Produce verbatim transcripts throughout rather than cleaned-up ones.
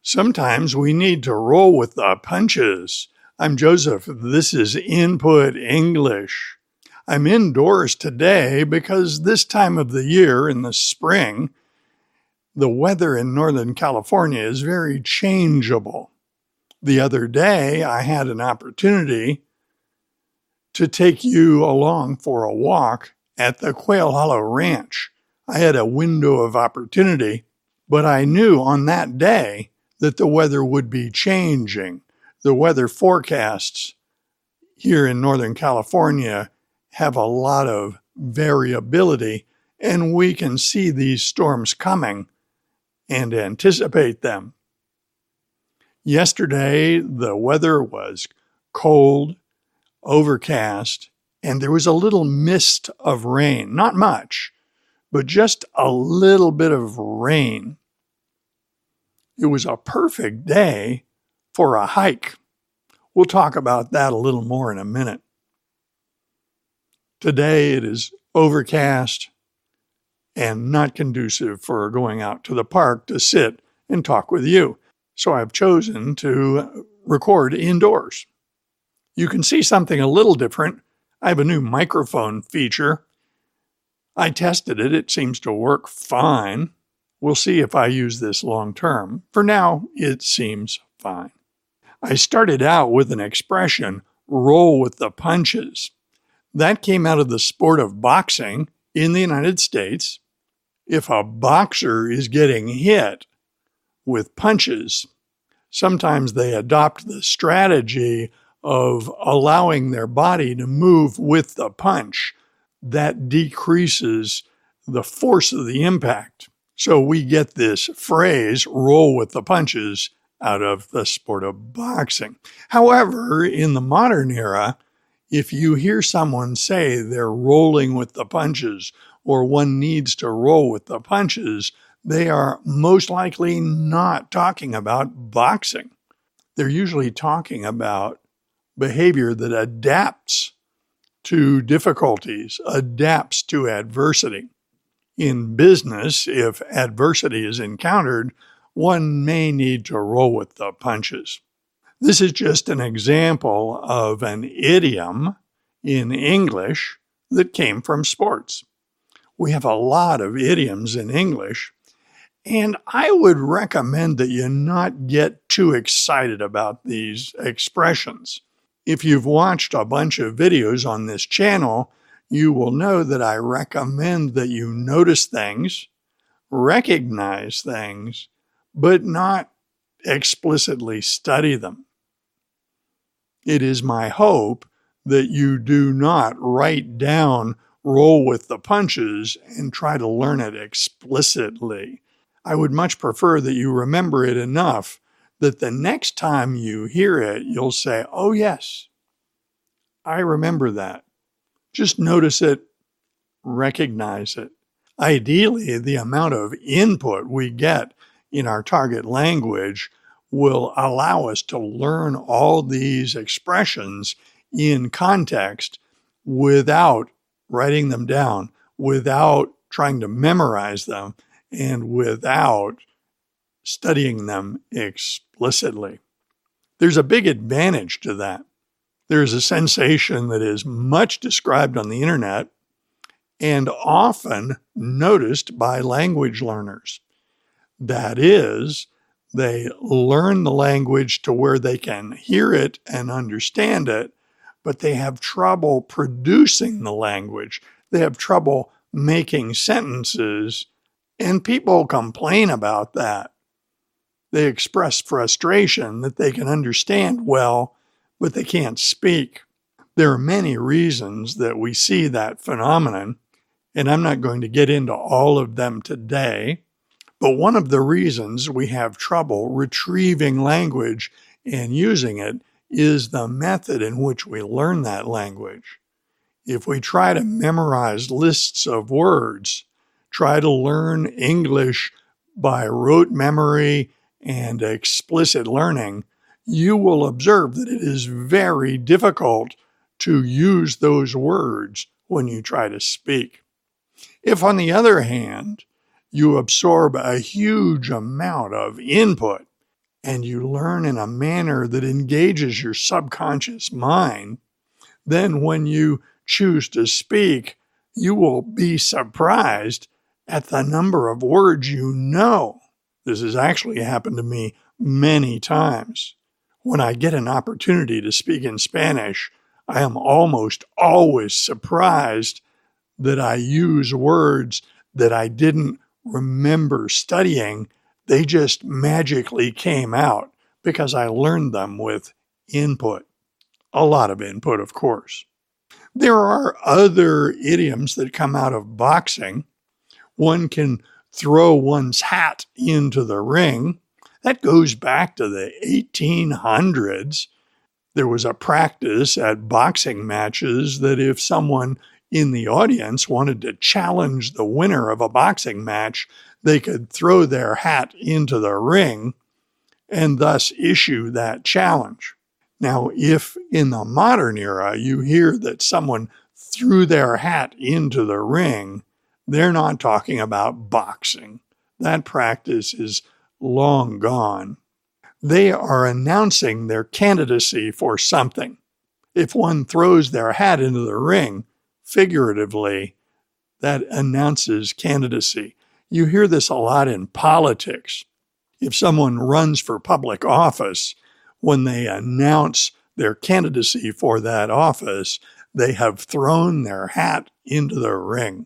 Sometimes we need to roll with the punches. I'm Joseph. This is Input English. I'm indoors today because this time of the year in the spring, the weather in Northern California is very changeable. The other day, I had an opportunity to take you along for a walk at the Quail Hollow Ranch. I had a window of opportunity, but I knew on that day that the weather would be changing. The weather forecasts here in Northern California have a lot of variability, and we can see these storms coming and anticipate them. Yesterday, the weather was cold, overcast, and there was a little mist of rain. Not much, but just a little bit of rain. It was a perfect day for a hike. We'll talk about that a little more in a minute. Today it is overcast and not conducive for going out to the park to sit and talk with you. So I've chosen to record indoors. You can see something a little different. I have a new microphone feature. I tested it. It seems to work fine. We'll see if I use this long term. For now, it seems fine. I started out with an expression, roll with the punches. That came out of the sport of boxing in the United States. If a boxer is getting hit with punches, sometimes they adopt the strategy of allowing their body to move with the punch. That decreases the force of the impact. So we get this phrase, roll with the punches, out of the sport of boxing. However, in the modern era, if you hear someone say they're rolling with the punches or one needs to roll with the punches, they are most likely not talking about boxing. They're usually talking about behavior that adapts to difficulties, adapts to adversity. In business, if adversity is encountered, one may need to roll with the punches. This is just an example of an idiom in English that came from sports. We have a lot of idioms in English, and I would recommend that you not get too excited about these expressions. If you've watched a bunch of videos on this channel, you will know that I recommend that you notice things, recognize things, but not explicitly study them. It is my hope that you do not write down, roll with the punches, and try to learn it explicitly. I would much prefer that you remember it enough that the next time you hear it, you'll say, oh yes, I remember that. Just notice it, recognize it. Ideally, the amount of input we get in our target language will allow us to learn all these expressions in context without writing them down, without trying to memorize them, and without studying them explicitly. There's a big advantage to that. There's a sensation that is much described on the internet and often noticed by language learners. That is, they learn the language to where they can hear it and understand it, but they have trouble producing the language. They have trouble making sentences, and people complain about that. They express frustration that they can understand well, but they can't speak. There are many reasons that we see that phenomenon, and I'm not going to get into all of them today, but one of the reasons we have trouble retrieving language and using it is the method in which we learn that language. If we try to memorize lists of words, try to learn English by rote memory and explicit learning, you will observe that it is very difficult to use those words when you try to speak. If, on the other hand, you absorb a huge amount of input and you learn in a manner that engages your subconscious mind, then when you choose to speak, you will be surprised at the number of words you know. This has actually happened to me many times. When I get an opportunity to speak in Spanish, I am almost always surprised that I use words that I didn't remember studying. They just magically came out because I learned them with input. A lot of input, of course. There are other idioms that come out of boxing. One can throw one's hat into the ring. That goes back to the eighteen hundreds. There was a practice at boxing matches that if someone in the audience wanted to challenge the winner of a boxing match, they could throw their hat into the ring and thus issue that challenge. Now, if in the modern era you hear that someone threw their hat into the ring, they're not talking about boxing. That practice is long gone. They are announcing their candidacy for something. If one throws their hat into the ring, figuratively, that announces candidacy. You hear this a lot in politics. If someone runs for public office, when they announce their candidacy for that office, they have thrown their hat into the ring.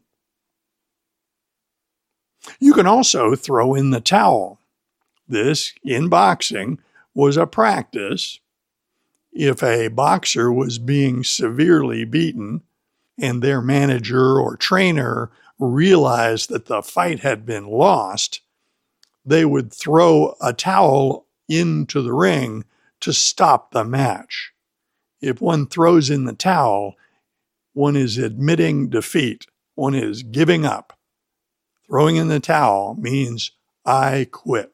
You can also throw in the towel. This, in boxing, was a practice. If a boxer was being severely beaten and their manager or trainer realized that the fight had been lost, they would throw a towel into the ring to stop the match. If one throws in the towel, one is admitting defeat. One is giving up. Throwing in the towel means I quit.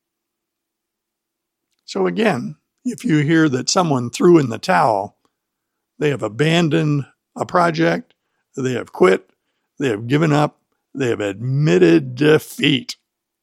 So again, if you hear that someone threw in the towel, they have abandoned a project, they have quit, they have given up, they have admitted defeat.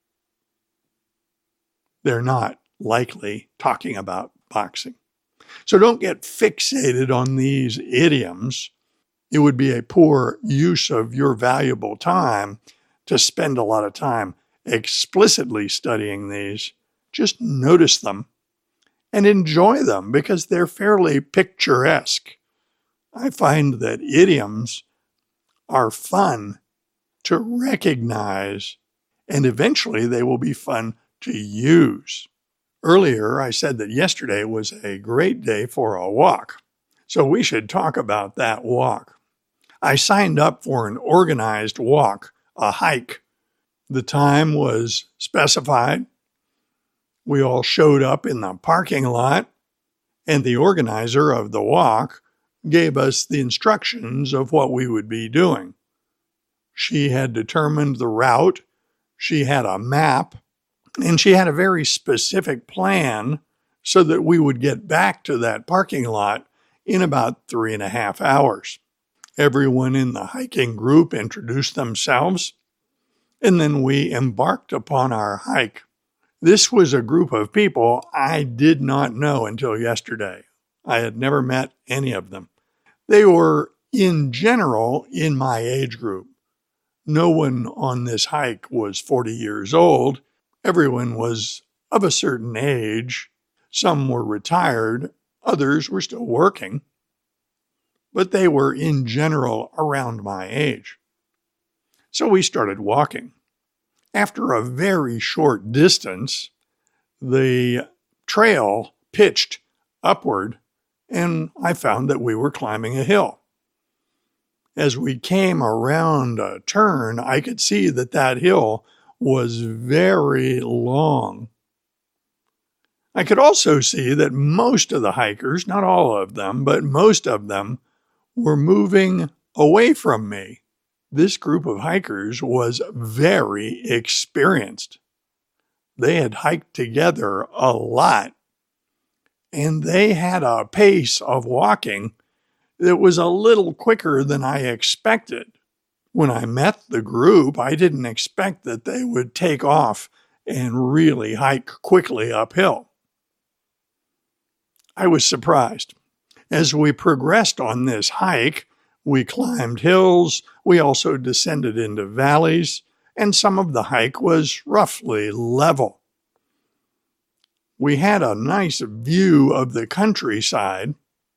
They're not likely talking about boxing. So don't get fixated on these idioms. It would be a poor use of your valuable time to spend a lot of time explicitly studying these. Just notice them and enjoy them because they're fairly picturesque. I find that idioms are fun to recognize, and eventually they will be fun to use. Earlier, I said that yesterday was a great day for a walk, so we should talk about that walk. I signed up for an organized walk, a hike. The time was specified. We all showed up in the parking lot, and the organizer of the walk gave us the instructions of what we would be doing. She had determined the route, she had a map, and she had a very specific plan so that we would get back to that parking lot in about three and a half hours. Everyone in the hiking group introduced themselves, and then we embarked upon our hike. This was a group of people I did not know until yesterday. I had never met any of them. They were, in general, in my age group. No one on this hike was forty years old. Everyone was of a certain age. Some were retired. Others were still working. But they were, in general, around my age. So we started walking. After a very short distance, the trail pitched upward, and I found that we were climbing a hill. As we came around a turn, I could see that that hill was very long. I could also see that most of the hikers, not all of them, but most of them, were moving away from me. This group of hikers was very experienced. They had hiked together a lot, and they had a pace of walking that was a little quicker than I expected. When I met the group, I didn't expect that they would take off and really hike quickly uphill. I was surprised. As we progressed on this hike, we climbed hills, we also descended into valleys, and some of the hike was roughly level. We had a nice view of the countryside.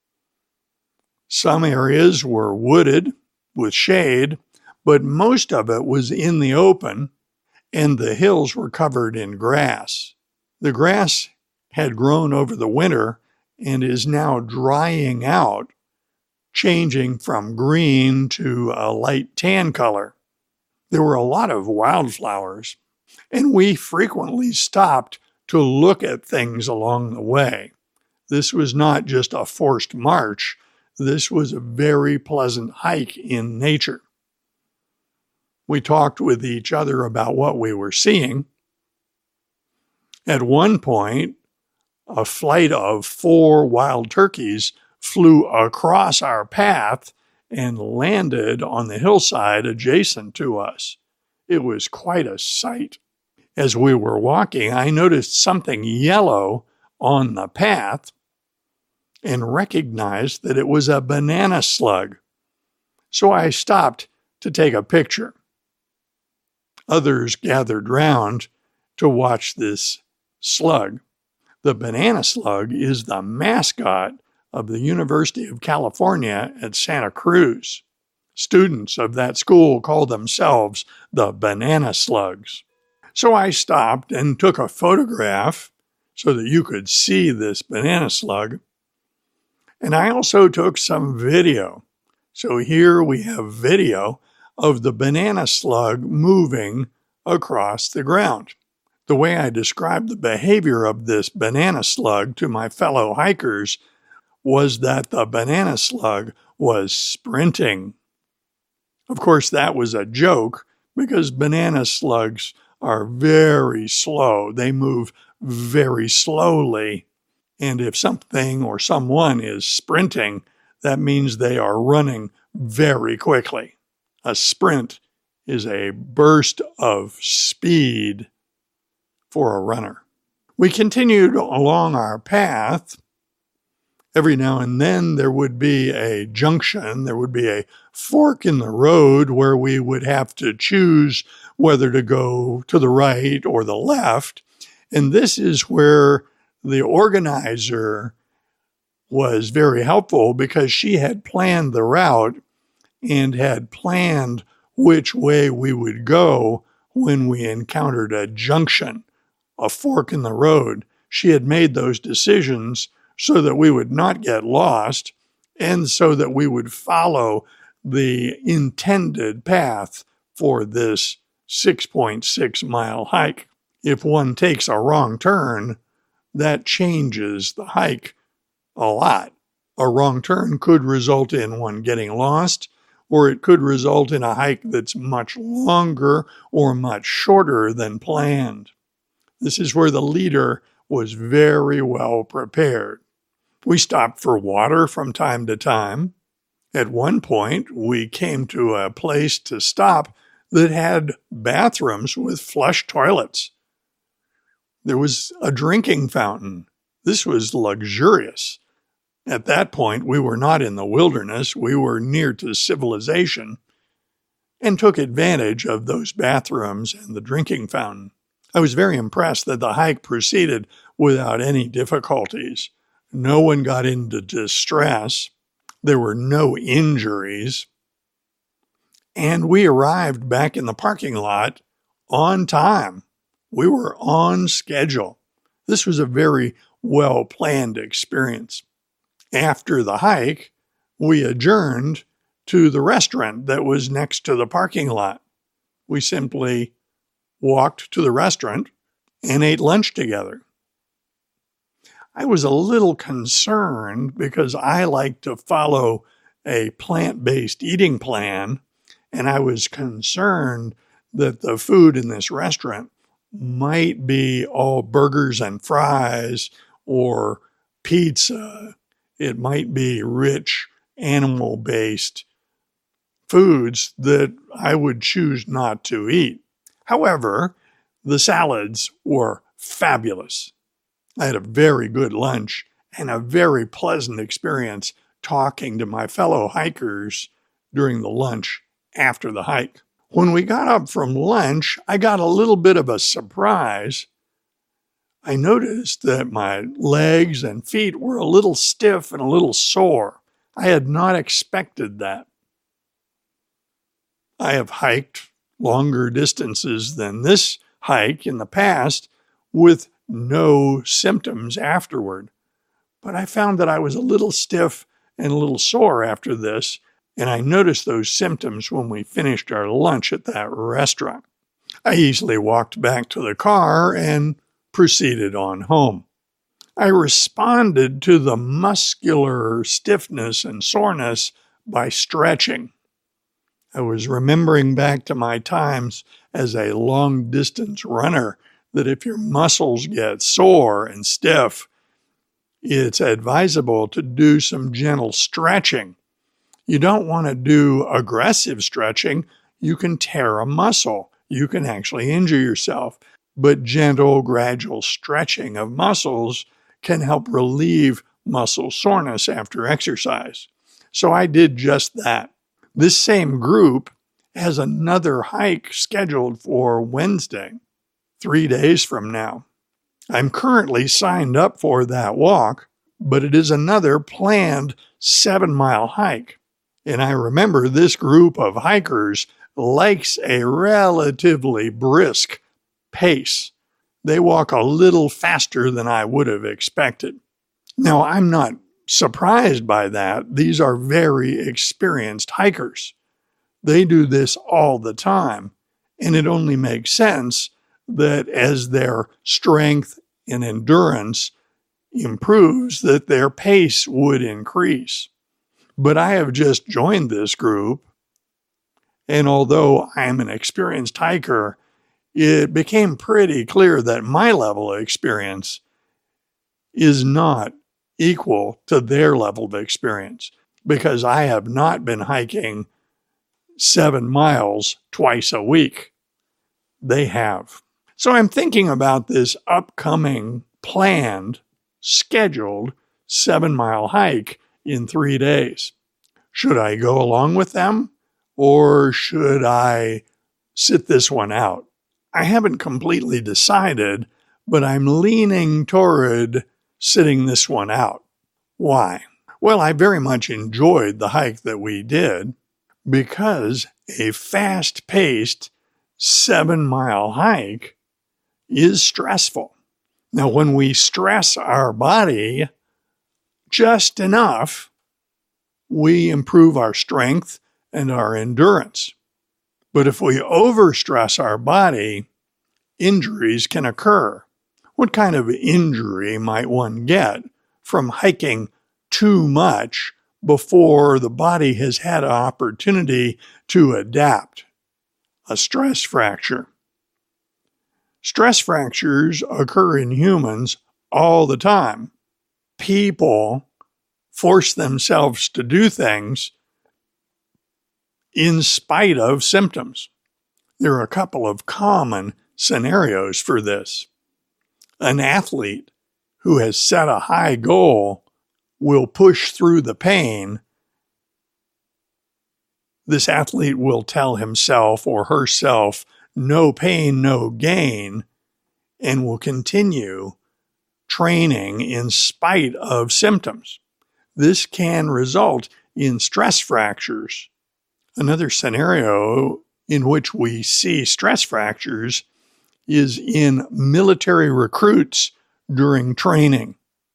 Some areas were wooded with shade, but most of it was in the open, and the hills were covered in grass. The grass had grown over the winter and is now drying out, changing from green to a light tan color. There were a lot of wildflowers, and we frequently stopped to look at things along the way. This was not just a forced march. This was a very pleasant hike in nature. We talked with each other about what we were seeing. At one point, a flight of four wild turkeys flew across our path and landed on the hillside adjacent to us. It was quite a sight. As we were walking, I noticed something yellow on the path and recognized that it was a banana slug. So I stopped to take a picture. Others gathered round to watch this slug. The banana slug is the mascot of the University of California at Santa Cruz. Students of that school call themselves the banana slugs. So I stopped and took a photograph so that you could see this banana slug. And I also took some video. So here we have video of the banana slug moving across the ground. The way I described the behavior of this banana slug to my fellow hikers was that the banana slug was sprinting. Of course, that was a joke because banana slugs are very slow. They move very slowly. And if something or someone is sprinting, that means they are running very quickly. A sprint is a burst of speed for a runner. We continued along our path. Every now and then there would be a junction, there would be a fork in the road where we would have to choose whether to go to the right or the left. And this is where the organizer was very helpful because she had planned the route and had planned which way we would go when we encountered a junction, a fork in the road. She had made those decisions so that we would not get lost and so that we would follow the intended path for this six point six mile hike. If one takes a wrong turn, that changes the hike a lot. A wrong turn could result in one getting lost, or it could result in a hike that's much longer or much shorter than planned. This is where the leader was very well prepared. We stopped for water from time to time. At one point, we came to a place to stop that had bathrooms with flush toilets. There was a drinking fountain. This was luxurious. At that point, we were not in the wilderness. We were near to civilization and took advantage of those bathrooms and the drinking fountain. I was very impressed that the hike proceeded without any difficulties. No one got into distress. There were no injuries. And we arrived back in the parking lot on time. We were on schedule. This was a very well-planned experience. After the hike, we adjourned to the restaurant that was next to the parking lot. We simply walked to the restaurant and ate lunch together. I was a little concerned because I like to follow a plant-based eating plan, and I was concerned that the food in this restaurant might be all burgers and fries or pizza. It might be rich animal-based foods that I would choose not to eat. However, the salads were fabulous. I had a very good lunch and a very pleasant experience talking to my fellow hikers during the lunch after the hike. When we got up from lunch, I got a little bit of a surprise. I noticed that my legs and feet were a little stiff and a little sore. I had not expected that. I have hiked longer distances than this hike in the past with no symptoms afterward. But I found that I was a little stiff and a little sore after this, and I noticed those symptoms when we finished our lunch at that restaurant. I easily walked back to the car and proceeded on home. I responded to the muscular stiffness and soreness by stretching. I was remembering back to my times as a long-distance runner that if your muscles get sore and stiff, it's advisable to do some gentle stretching. You don't want to do aggressive stretching. You can tear a muscle. You can actually injure yourself. But gentle, gradual stretching of muscles can help relieve muscle soreness after exercise. So I did just that. This same group has another hike scheduled for Wednesday, three days from now. I'm currently signed up for that walk, but it is another planned seven-mile hike. And I remember this group of hikers likes a relatively brisk pace. They walk a little faster than I would have expected. Now, I'm not surprised by that. These are very experienced hikers. They do this all the time, and it only makes sense that as their strength and endurance improves, that their pace would increase. But I have just joined this group, and although I'm an experienced hiker, it became pretty clear that my level of experience is not equal to their level of experience, because I have not been hiking seven miles twice a week. They have. So I'm thinking about this upcoming planned, scheduled seven-mile hike in three days. Should I go along with them, or should I sit this one out? I haven't completely decided, but I'm leaning toward sitting this one out. Why? Well, I very much enjoyed the hike that we did because a fast-paced seven-mile hike is stressful. Now, when we stress our body just enough, we improve our strength and our endurance. But if we overstress our body, injuries can occur. What kind of injury might one get from hiking too much before the body has had an opportunity to adapt? A stress fracture. Stress fractures occur in humans all the time. People force themselves to do things in spite of symptoms. There are a couple of common scenarios for this. An athlete who has set a high goal will push through the pain. This athlete will tell himself or herself, no pain, no gain, and will continue training in spite of symptoms. This can result in stress fractures. Another scenario in which we see stress fractures is in military recruits during training.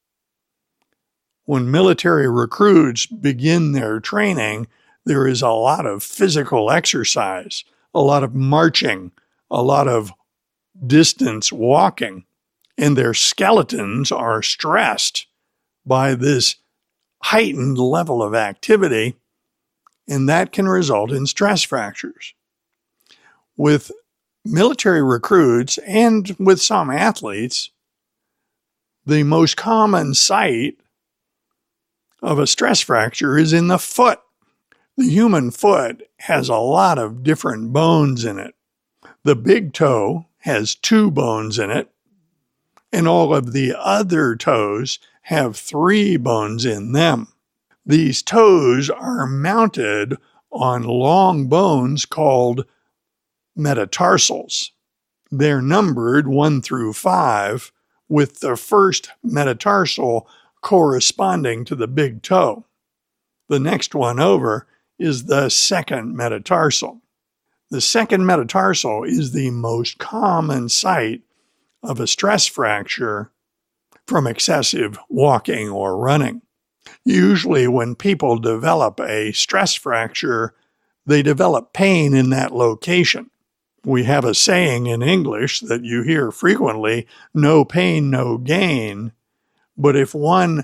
When military recruits begin their training, there is a lot of physical exercise, a lot of marching, a lot of distance walking, and their skeletons are stressed by this heightened level of activity, and that can result in stress fractures. With military recruits and with some athletes, the most common site of a stress fracture is in the foot. The human foot has a lot of different bones in it. The big toe has two bones in it. and all of the other toes have three bones in them. These toes are mounted on long bones called metatarsals. They're numbered one through five, with the first metatarsal corresponding to the big toe. The next one over is the second metatarsal. The second metatarsal is the most common site of a stress fracture from excessive walking or running. Usually when people develop a stress fracture, they develop pain in that location. We have a saying in English that you hear frequently, no pain, no gain. But if one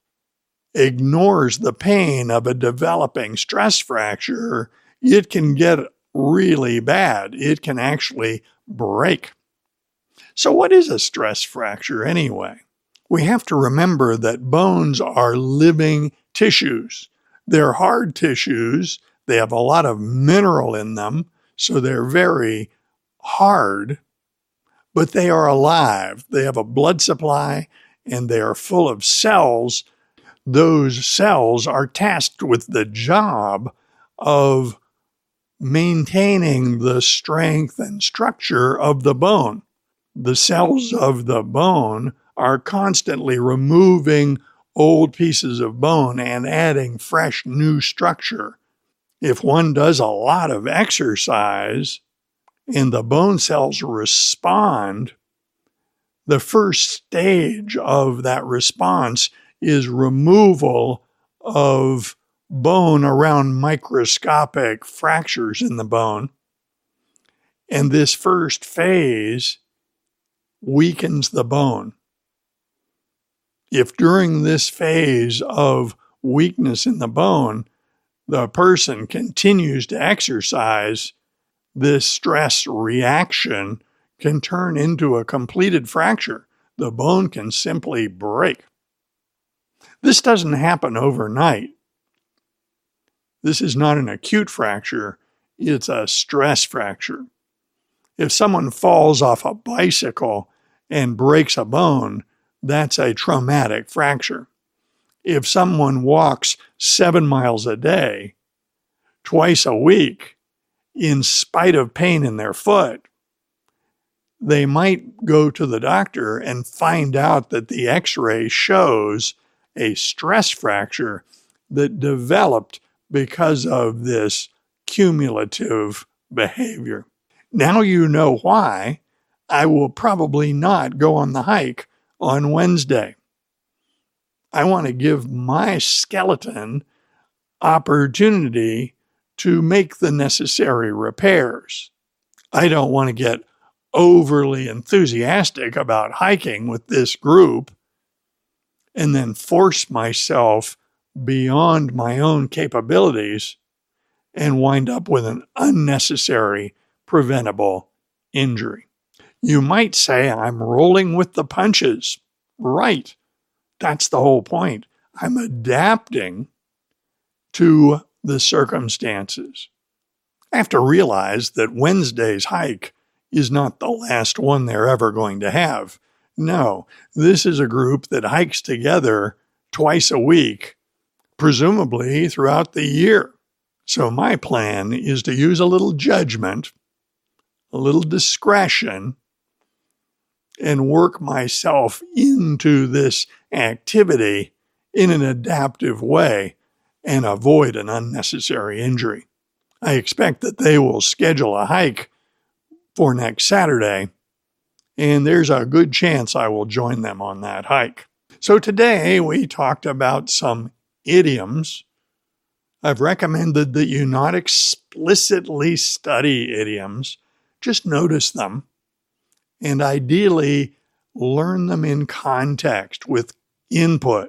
ignores the pain of a developing stress fracture, it can get really bad. It can actually break. So what is a stress fracture anyway? We have to remember that bones are living tissues. They're hard tissues. They have a lot of mineral in them, so they're very hard, but they are alive. They have a blood supply, and they are full of cells. Those cells are tasked with the job of maintaining the strength and structure of the bone. The cells of the bone are constantly removing old pieces of bone and adding fresh new structure. If one does a lot of exercise and the bone cells respond, the first stage of that response is removal of bone around microscopic fractures in the bone. And this first phase weakens the bone. If during this phase of weakness in the bone, the person continues to exercise, this stress reaction can turn into a completed fracture. The bone can simply break. This doesn't happen overnight. This is not an acute fracture, it's a stress fracture. If someone falls off a bicycle and breaks a bone, that's a traumatic fracture. If someone walks seven miles a day, twice a week, in spite of pain in their foot, they might go to the doctor and find out that the x-ray shows a stress fracture that developed because of this cumulative behavior. Now you know why I will probably not go on the hike on Wednesday. I want to give my skeleton opportunity to make the necessary repairs. I don't want to get overly enthusiastic about hiking with this group and then force myself beyond my own capabilities and wind up with an unnecessary preventable injury. You might say I'm rolling with the punches. Right. That's the whole point. I'm adapting to the circumstances. I have to realize that Wednesday's hike is not the last one they're ever going to have. No, this is a group that hikes together twice a week, presumably throughout the year. So my plan is to use a little judgment, a little discretion, and work myself into this activity in an adaptive way and avoid an unnecessary injury. I expect that they will schedule a hike for next Saturday, and there's a good chance I will join them on that hike. So today we talked about some idioms. I've recommended that you not explicitly study idioms, just notice them, and ideally learn them in context with input.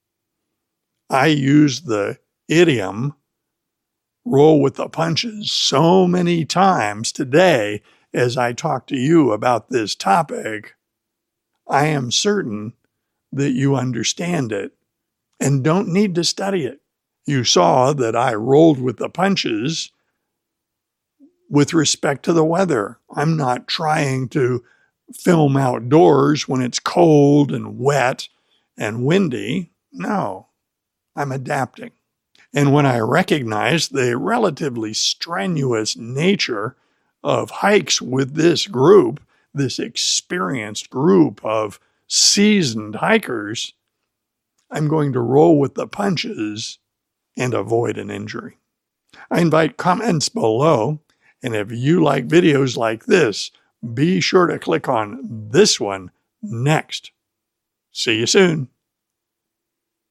I use the idiom roll with the punches so many times today as I talk to you about this topic. I am certain that you understand it and don't need to study it. You saw that I rolled with the punches with respect to the weather. I'm not trying to film outdoors when it's cold and wet and windy. No, I'm adapting. And when I recognize the relatively strenuous nature of hikes with this group, this experienced group of seasoned hikers, I'm going to roll with the punches and avoid an injury. I invite comments below, and if you like videos like this, be sure to click on this one next. See you soon.